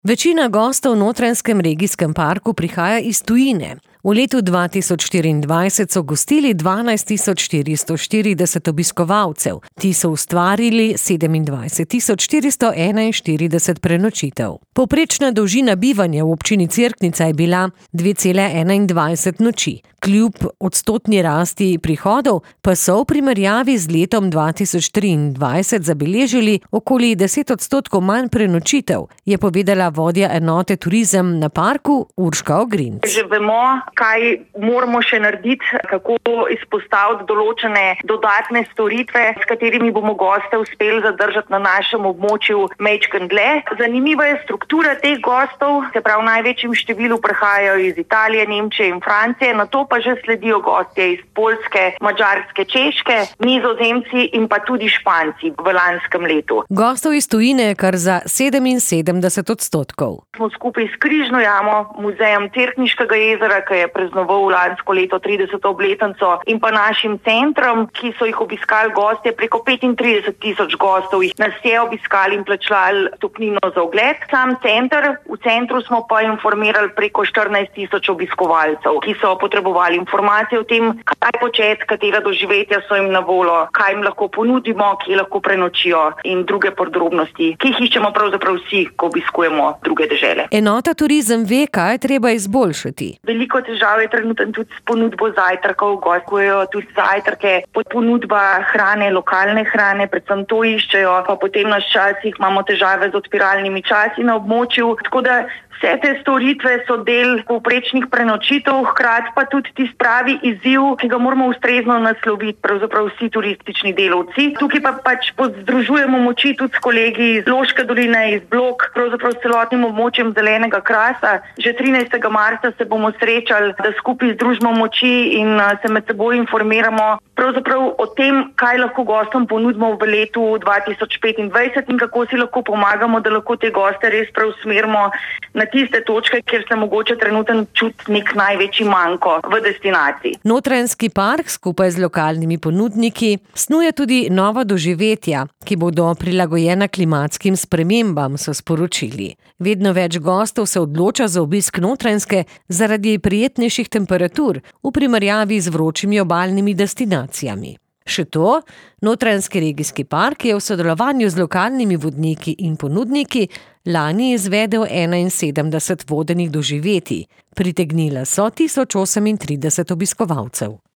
Večina gostov v Notranjskem regijskem parku prihaja iz tujine. V letu 2024 so gostili 12.440 obiskovalcev. Ti so ustvarili 27.441 prenočitev. Povprečna dolžina bivanja v občini Cerknica je bila 2,21 noči. Kljub odstotni rasti prihodov pa so v primerjavi z letom 2023 zabeležili okoli 10% manj prenočitev, je povedala vodja enote turizem na parku Urška Ogrinc. Že vemo, kaj moramo še narediti, kako izpostaviti določene dodatne storitve, s katerimi bomo goste uspeli zadržati na našem območju majčkeno dlje. Zanimiva je struktura teh gostov, se pravi v največjem številu prihajajo iz Italije, Nemčije in Francije, nato pa že sledijo gostje iz Poljske, Madžarske, Češke, Nizozemci in pa tudi Španci v lanskem letu. Gostov iz tujine je kar za 77%. Smo skupaj s Križno jamo, muzejem Cerkniškega jezera, ki je praznoval lansko leto 30. obletnico, in pa našim centrom, ki so jih obiskali gostje, preko 35,000 gostov jih nas je obiskali in plačali vstopnino za ogled. Sam center, v centru smo pa informirali preko 14,000 obiskovalcev, ki so potrebovali informacije o tem, kaj početi, katera doživetja so jim na voljo, kaj jim lahko ponudimo, kje lahko prenočijo in druge podrobnosti, ki jih iščemo pravzaprav vsi, ko obiskujemo druge dežele. Enota turizem ve, kaj je treba izboljšati. Veliko težav je trenutno tudi s ponudbo zajtrkov, gostujejo tudi zajtrke, ponudba hrane, lokalne hrane, predvsem to iščejo, pa potem na časih imamo težave z odpiralnimi časi na območju, tako da vse te storitve so del povprečnih prenočitev, hkrati pa tudi tisti pravi izziv, ki ga moramo ustrezno nasloviti, pravzaprav vsi turistični delavci. Tukaj pa združujemo moči tudi s kolegi iz Loške doline, iz Blok, pravzaprav s celotnim območjem Zelenega krasa. Že 13. marca se bomo srečali, da skupaj združimo moči in se med seboj informiramo pravzaprav o tem, kaj lahko gostom ponudimo v letu 2025 in kako si lahko pomagamo, da lahko te goste res preusmerimo na tiste točke, kjer se mogoče trenutno čuti nek največji manko v destinaciji. Notranjski park skupaj z lokalnimi ponudniki snuje tudi nova doživetja, ki bodo prilagojena klimatskim spremembam, so sporočili. Vedno več gostov se odloča za obisk Notranjske zaradi prijetnejših temperatur v primerjavi z vročimi obalnimi destinacijami. Še to, Notranjski regijski park je v sodelovanju z lokalnimi vodniki in ponudniki lani izvedel 71 vodenih doživetij. Pritegnila so 1038 obiskovalcev.